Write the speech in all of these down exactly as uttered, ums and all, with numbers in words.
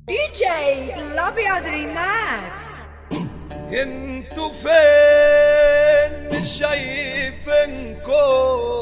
دي جي الابيض ريماكس. انتو فين؟ مش شايفينكو.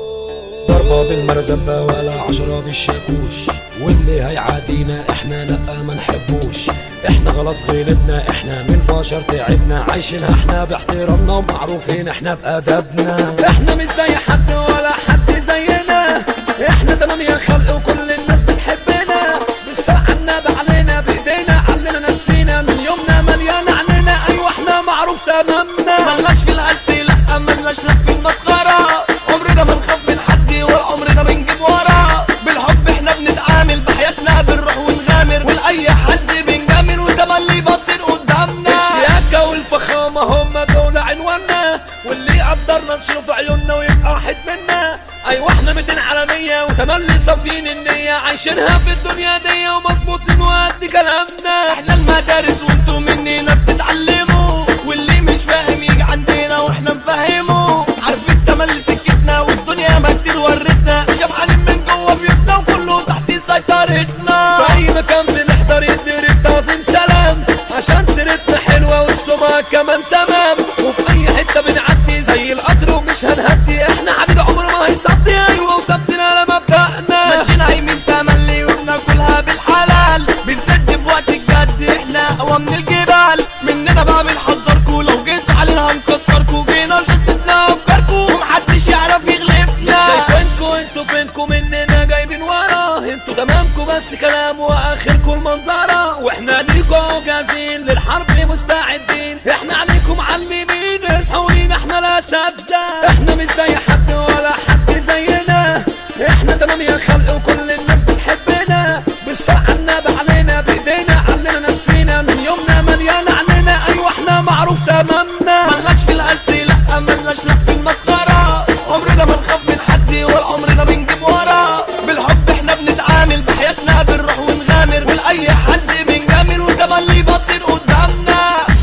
ضربة بالمرزبة ولا عشرة بالشاكوش، واللي هيعادينا احنا لأ ما نحبوش. احنا خلاص غلبنا، احنا من بشر تعبنا، عايشينها احنا باحترامنا ومعروفين احنا بأدبنا. احنا مش زي حد ولا حد زينا، احنا تمام يا خلق وكل الناس بتحبنا. بالسرعة الناب علينا بايدينا، علمنا نفسينا من يومنا مليان عننا. ايوه احنا معروف تمامنا، ملناش في الهلس لأ ملناش لك في المسخرة. عمرنا ما نخاف من حد وعمرنا بنجيب ورا. بالحب احنا بنتعامل، بحياتنا بنروح ونغامر، ولأي حد بنجامل وتملي باصين قدامنا. الشياكة والفخامة هم دول عنواننا، واللي قدرنا نشوف عيوننا ويبقى واحد منا. ايوه احنا ميتين عالمية وتملي صافين النية، عايشينها في الدنيا دي ومظبوطين وقد كلامنا. احنا المدارس وانتو مننا بتتعلموا، واللي مش فاهم يجي عندنا واحنا نفهمه. عارفين تملي سكتنا والدنيا ما كتير ورتنا، شبعانين من جوه بيوتنا وكله تحت سيطرتنا. في اي مكان بنحضر يدير تعظيم سلام، عشان سيرتنا حلوة والسمعة كمان تمام. وفي اي حتة بنعدي زي القطر ومش هنهدي، احنا حبيب عمر ما هيصدي. ايوه وثبتنا لمبدأنا، ماشيين يمين تملي وبناكلها بالحلال. بنسد في وقت الجد احنا اقوى من الجبال. مننا بقى بنحذركوا، لو جيت علينا هنكسركوا. جينا شدتنا افكاركوا ومحدش يعرف يغلبنا. مش شايفينكوا انتوا فينكوا، مننا جايبين ورا. انتوا تمامكوا بس كلام واخركوا المنظرة، واحنا ليكوا جاهزين للحرب مستعدين. احنا عليكم معلمين، اصحوا لينا احنا الاساتذة. احنا مش زي حد ولا حد زينا، احنا تمام يا خلق وكل الناس بتحبنا. بالسرعة الناب علينا بايدينا، علمنا نفسينا من يومنا مليان عننا. ايوه احنا معروف تمامنا، ملناش في الهلس لأ ملناش لك في المسخرة. عمرنا ما نخاف من حد ولا عمرنا بنجيب ورا. بالحب احنا بنتعامل، بحياتنا بنروح ونغامر، ولأي حد بنجامل وتملي باصين قدامنا.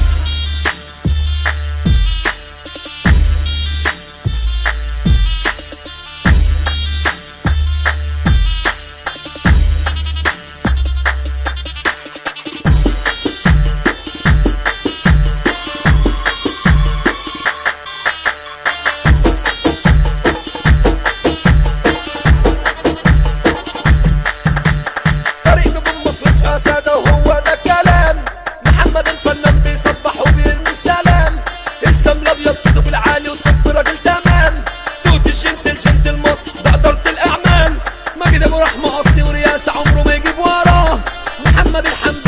سادة وهو ده الكلام. محمد الفنان بيصبح وبيرمي السلام. اسلام الابيض صوته في العالي والطب راجل تمام. توت الجنتل جنتل مصر ده إدارة الأعمال. مجد أبو رحمة أصلي ورياسة عمره ما يجيب وراه. محمد الحمد